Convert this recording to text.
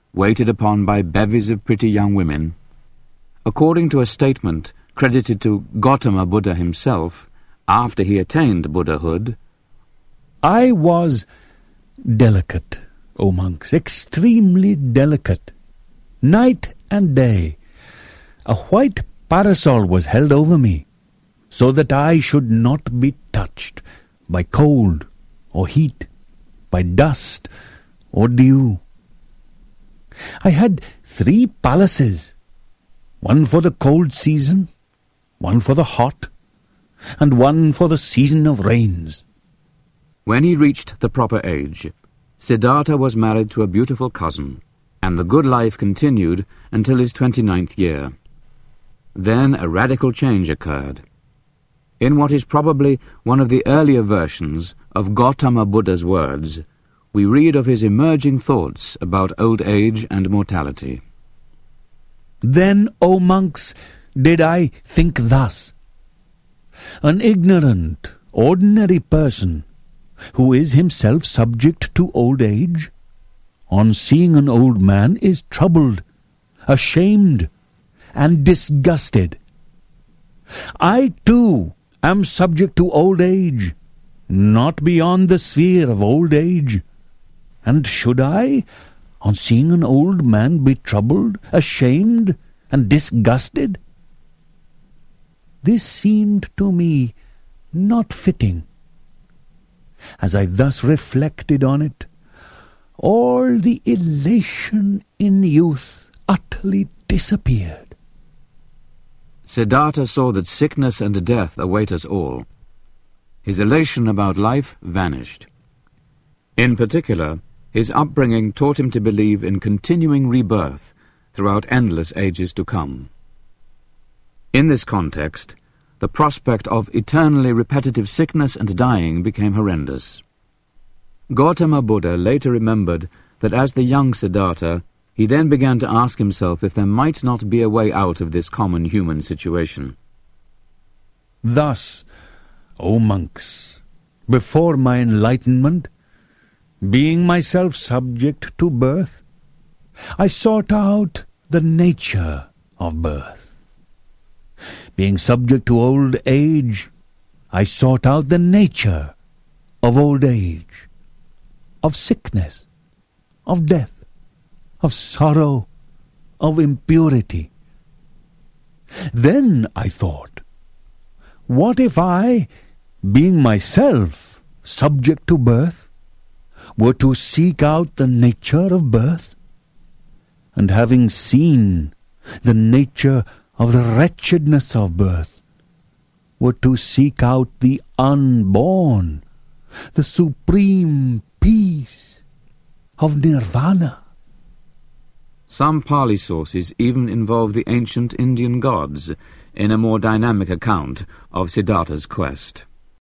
waited upon by bevies of pretty young women. According to a statement credited to Gautama Buddha himself, after he attained Buddhahood, I was delicate, O monks, extremely delicate. Night and day, a white parasol was held over me, so that I should not be touched by cold or heat, by dust or dew. I had 3 palaces, one for the cold season, one for the hot, and one for the season of rains. When he reached the proper age, Siddhartha was married to a beautiful cousin, and the good life continued until his 29th year. Then a radical change occurred. In what is probably one of the earlier versions of Gautama Buddha's words, we read of his emerging thoughts about old age and mortality. Then, O monks, did I think thus. An ignorant, ordinary person, who is himself subject to old age, on seeing an old man is troubled, ashamed, and disgusted. I too am subject to old age, not beyond the sphere of old age. And should I, on seeing an old man, be troubled, ashamed, and disgusted? This seemed to me not fitting. As I thus reflected on it, all the elation in youth utterly disappeared. Siddhartha saw that sickness and death await us all. His elation about life vanished. In particular, his upbringing taught him to believe in continuing rebirth throughout endless ages to come. In this context, the prospect of eternally repetitive sickness and dying became horrendous. Gautama Buddha later remembered that as the young Siddhartha, he then began to ask himself if there might not be a way out of this common human situation. Thus, O monks, before my enlightenment, being myself subject to birth, I sought out the nature of birth. Being subject to old age, I sought out the nature of old age, of sickness, of death, of sorrow, of impurity. Then I thought, what if I, being myself subject to birth, were to seek out the nature of birth, and having seen the nature of the wretchedness of birth, were to seek out the unborn, the supreme peace of nirvana. Some Pali sources even involve the ancient Indian gods in a more dynamic account of Siddhartha's quest.